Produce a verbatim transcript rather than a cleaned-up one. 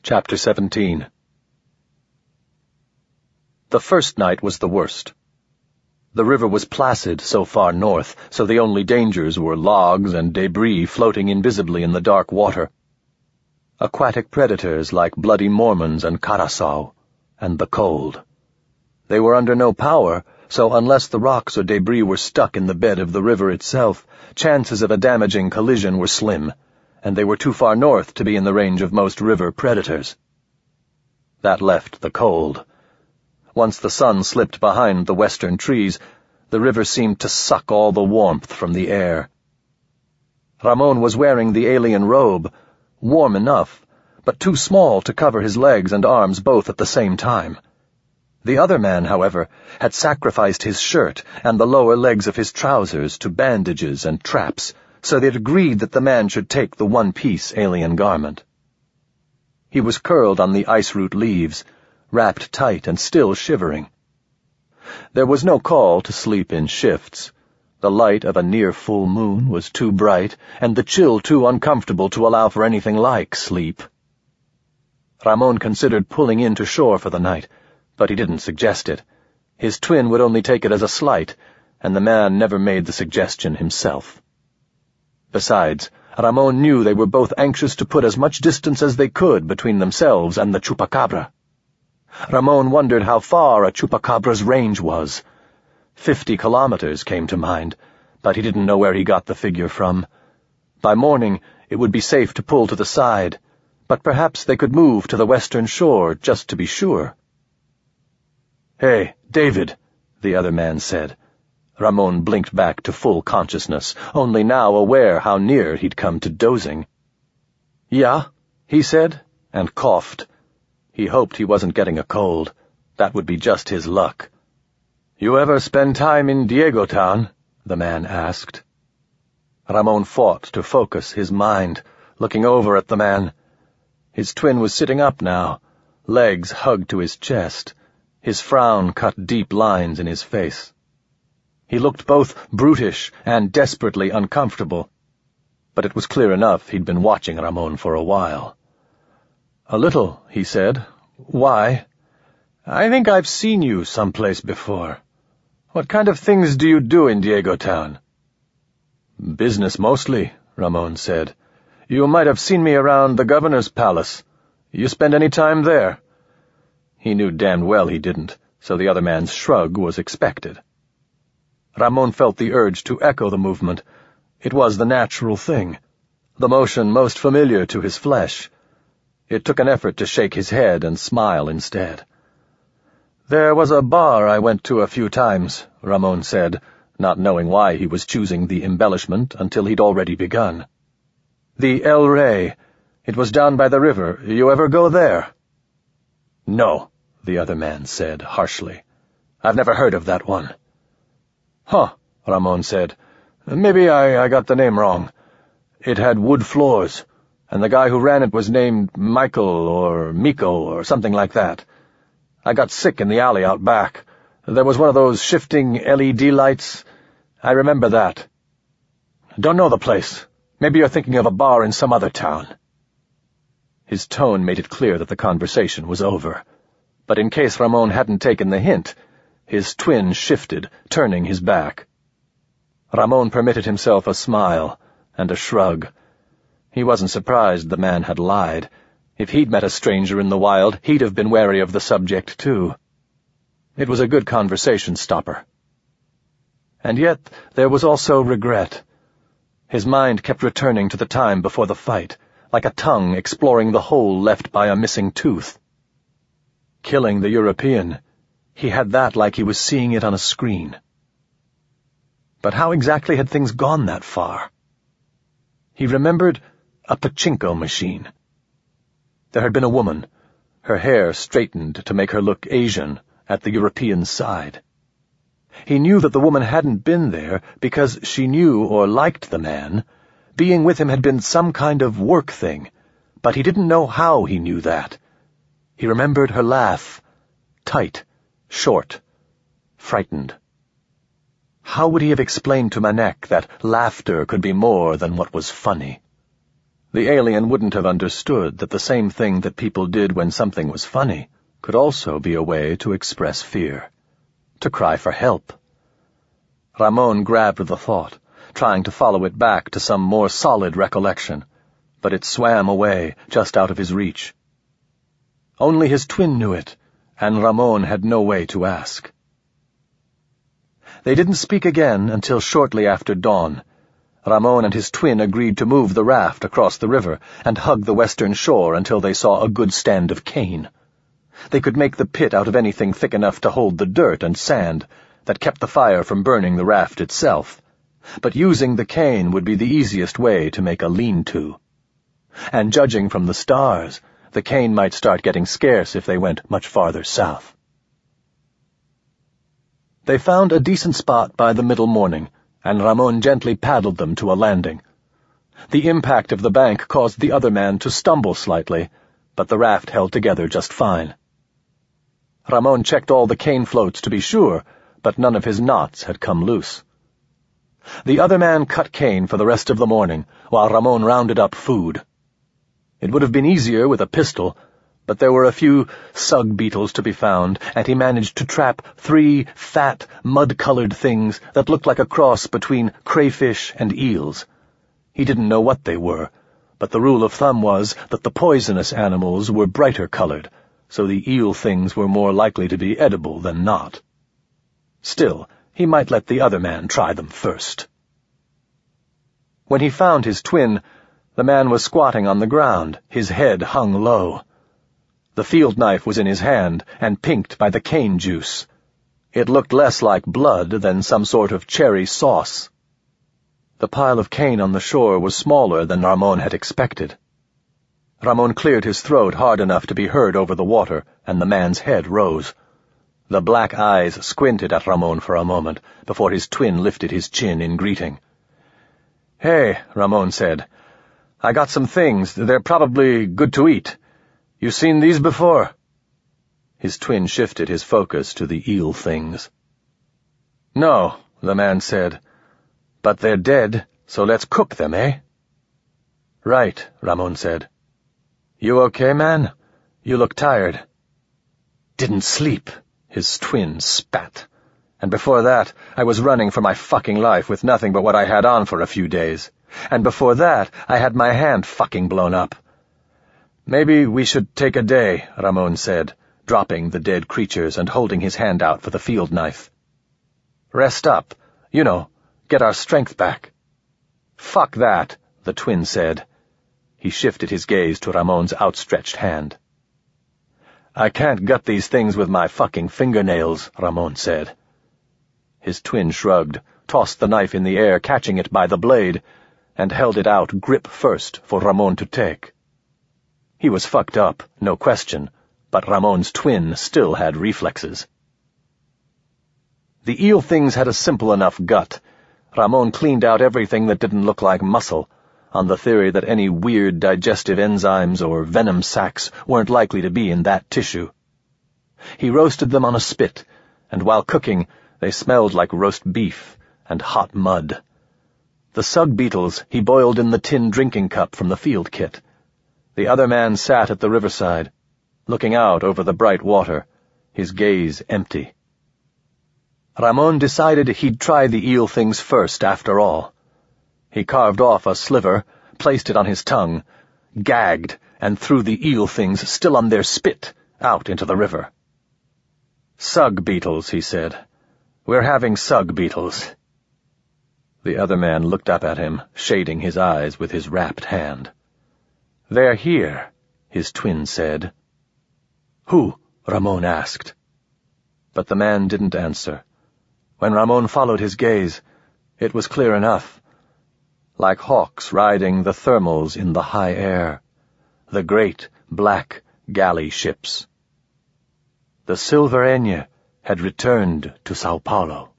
Chapter seventeen. The first night was the worst. The river was placid so far north, so the only dangers were logs and debris floating invisibly in the dark water. Aquatic predators like bloody Mormons and Curaçao, and the cold. They were under no power, so unless the rocks or debris were stuck in the bed of the river itself, chances of a damaging collision were slim, and they were too far north to be in the range of most river predators. That left the cold. Once the sun slipped behind the western trees, the river seemed to suck all the warmth from the air. Ramon was wearing the alien robe, warm enough, but too small to cover his legs and arms both at the same time. The other man, however, had sacrificed his shirt and the lower legs of his trousers to bandages and traps, so they'd agreed that the man should take the one-piece alien garment. He was curled on the ice-root leaves, wrapped tight and still shivering. There was no call to sleep in shifts. The light of a near-full moon was too bright, and the chill too uncomfortable to allow for anything like sleep. Ramon considered pulling in to shore for the night, but he didn't suggest it. His twin would only take it as a slight, and the man never made the suggestion himself. Besides, Ramon knew they were both anxious to put as much distance as they could between themselves and the chupacabra. Ramon wondered how far a chupacabra's range was. Fifty kilometers came to mind, but he didn't know where he got the figure from. By morning, it would be safe to pull to the side, but perhaps they could move to the western shore just to be sure. "Hey, David," the other man said. Ramon blinked back to full consciousness, only now aware how near he'd come to dozing. "Yeah," he said, and coughed. He hoped he wasn't getting a cold. That would be just his luck. "You ever spend time in Diego Town?" the man asked. Ramon fought to focus his mind, looking over at the man. His twin was sitting up now, legs hugged to his chest. His frown cut deep lines in his face. He looked both brutish and desperately uncomfortable, but it was clear enough he'd been watching Ramon for a while. "A little," he said. "Why?" "I think I've seen you someplace before. What kind of things do you do in Diego Town?" "Business mostly," Ramon said. "You might have seen me around the governor's palace. You spend any time there?" He knew damned well he didn't, so the other man's shrug was expected. Ramon felt the urge to echo the movement. It was the natural thing, the motion most familiar to his flesh. It took an effort to shake his head and smile instead. "There was a bar I went to a few times," Ramon said, not knowing why he was choosing the embellishment until he'd already begun. "The El Rey. It was down by the river. You ever go there?" "No," the other man said harshly. "I've never heard of that one." "Huh," Ramon said. "Maybe I, I got the name wrong. It had wood floors, and the guy who ran it was named Michael or Miko or something like that. I got sick in the alley out back. There was one of those shifting L E D lights. I remember that. Don't know the place. Maybe you're thinking of a bar in some other town." His tone made it clear that the conversation was over, but in case Ramon hadn't taken the hint, his twin shifted, turning his back. Ramon permitted himself a smile and a shrug. He wasn't surprised the man had lied. If he'd met a stranger in the wild, he'd have been wary of the subject, too. It was a good conversation stopper. And yet there was also regret. His mind kept returning to the time before the fight, like a tongue exploring the hole left by a missing tooth. Killing the European, he had that like he was seeing it on a screen. But how exactly had things gone that far? He remembered a pachinko machine. There had been a woman, her hair straightened to make her look Asian, at the European's side. He knew that the woman hadn't been there because she knew or liked the man. Being with him had been some kind of work thing, but he didn't know how he knew that. He remembered her laugh, tight, short, frightened. How would he have explained to Manek that laughter could be more than what was funny? The alien wouldn't have understood that the same thing that people did when something was funny could also be a way to express fear, to cry for help. Ramon grabbed the thought, trying to follow it back to some more solid recollection, but it swam away, just out of his reach. Only his twin knew it, and Ramon had no way to ask. They didn't speak again until shortly after dawn. Ramon and his twin agreed to move the raft across the river and hug the western shore until they saw a good stand of cane. They could make the pit out of anything thick enough to hold the dirt and sand that kept the fire from burning the raft itself, but using the cane would be the easiest way to make a lean-to. And judging from the stars, the cane might start getting scarce if they went much farther south. They found a decent spot by the middle morning, and Ramon gently paddled them to a landing. The impact of the bank caused the other man to stumble slightly, but the raft held together just fine. Ramon checked all the cane floats to be sure, but none of his knots had come loose. The other man cut cane for the rest of the morning, while Ramon rounded up food. It would have been easier with a pistol, but there were a few sug beetles to be found, and he managed to trap three fat, mud-colored things that looked like a cross between crayfish and eels. He didn't know what they were, but the rule of thumb was that the poisonous animals were brighter colored, so the eel things were more likely to be edible than not. Still, he might let the other man try them first. When he found his twin, the man was squatting on the ground, his head hung low. The field knife was in his hand and pinked by the cane juice. It looked less like blood than some sort of cherry sauce. The pile of cane on the shore was smaller than Ramon had expected. Ramon cleared his throat hard enough to be heard over the water, and the man's head rose. The black eyes squinted at Ramon for a moment before his twin lifted his chin in greeting. "Hey," Ramon said. "I got some things. They're probably good to eat. You seen these before?" His twin shifted his focus to the eel things. "No," the man said. "But they're dead, so let's cook them, eh?" "Right," Ramon said. "You okay, man? You look tired." "Didn't sleep," his twin spat. "And before that, I was running for my fucking life with nothing but what I had on for a few days. And before that, I had my hand fucking blown up." "Maybe we should take a day," Ramon said, dropping the dead creatures and holding his hand out for the field knife. "Rest up. You know, get our strength back." "Fuck that," the twin said. He shifted his gaze to Ramon's outstretched hand. "I can't gut these things with my fucking fingernails," Ramon said. His twin shrugged, tossed the knife in the air, catching it by the blade, and held it out grip first for Ramon to take. He was fucked up, no question, but Ramon's twin still had reflexes. The eel things had a simple enough gut. Ramon cleaned out everything that didn't look like muscle, on the theory that any weird digestive enzymes or venom sacs weren't likely to be in that tissue. He roasted them on a spit, and while cooking, they smelled like roast beef and hot mud. The sug beetles he boiled in the tin drinking cup from the field kit. The other man sat at the riverside, looking out over the bright water, his gaze empty. Ramon decided he'd try the eel things first after all. He carved off a sliver, placed it on his tongue, gagged, and threw the eel things still on their spit out into the river. "Sug beetles," he said. "We're having sug beetles." The other man looked up at him, shading his eyes with his wrapped hand. "They're here," his twin said. "Who?" Ramon asked. But the man didn't answer. When Ramon followed his gaze, it was clear enough. Like hawks riding the thermals in the high air, the great black galley ships. The Silverenia had returned to Sao Paulo.